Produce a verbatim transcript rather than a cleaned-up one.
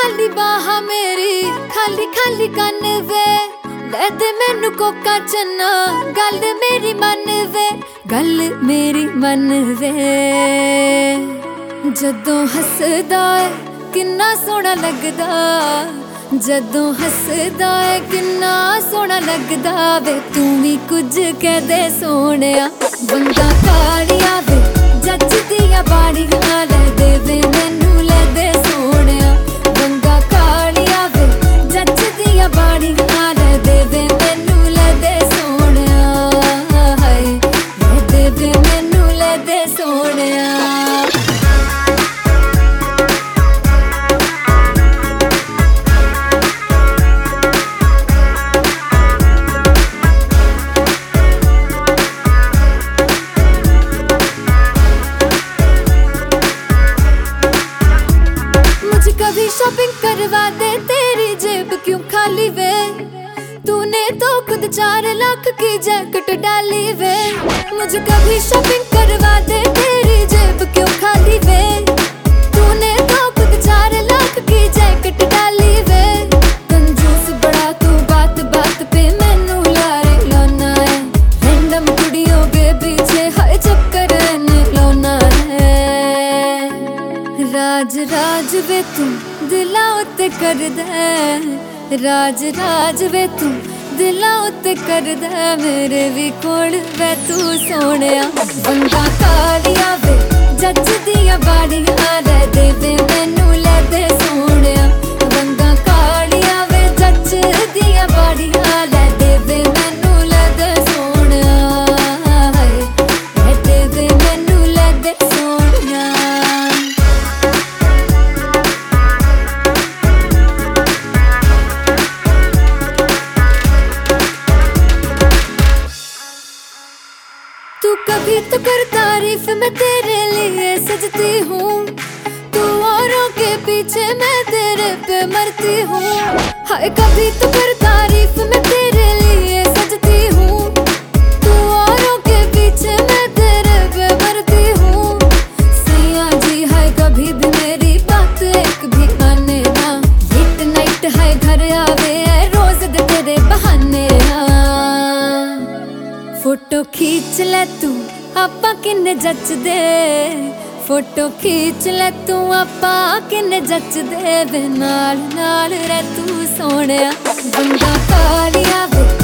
खाली बाहा मेरी खाली खाली कन वे ले दे मैनू कोका चन्ना गल मेरी मन वे गल मेरी मन वे जदों हसदा है किन्ना सोहना लगदा जदों हसदा है किन्ना सोहना लगदा वे तू भी कुछ कह दे सोहणिया बंदा कालिया वे जच दिया बाड़ियां ले दे वे मैनू ले दे सोहणिया बंदा कालिया वे जच दिया बाड़ियां ले दे वे मैनू ले दे सोहणिया हाय ले दे वे मैनू ले दे सोहणिया। कभी शॉपिंग करवा दे तेरी जेब क्यों खाली वे तूने तो खुद चार लाख की जैकेट डाली वे मुझे कभी शॉपिंग करवा दे तेरी जेब क्यों खाली वे तूने तो खुद चार लाख की जैकेट डाली वे कंजूस बड़ा तू बात बात पे मैनू लारे लाना है रैंडम कुड़ियों के पीछे हर चक्कर लाना है राज राज वे तू दिलां उत्ते कर दे राज राज वे तू दिलां उत्ते कर दे मेरे भी कोल वे तू सोहणिया बंदा कालिया वे जच दिया बाड़ियां ले दे वे मैनू ले दे सोहणिया बंदा कालिया वे जच दिया बाड़ियां ले दे वे मैनू ले दे सोहणिया हाय ले दे वे मैनू ले दे सोहणिया। तू कभी तो कर तारीफ मैं तेरे लिए सजती हूँ तू औरों के पीछे मैं तेरे पे मरती हूँ हाय कभी तो कर तारीफ मैं तेरे लिए सजती हूँ तू औरों के पीछे मैं तेरे पे मरती हूँ सैया जी हाय कभी भी मेरी बात एक भी आने ना लेट नाइट हाय घर आवे है रोज दे तेरे बहाने फोटो खींच ले तू आपा किन्ने जच दे फोटो खींच ले तू आपा किन्ने जच दे वे नाल नाल रे तू सोहणिया बंदा कालिया वे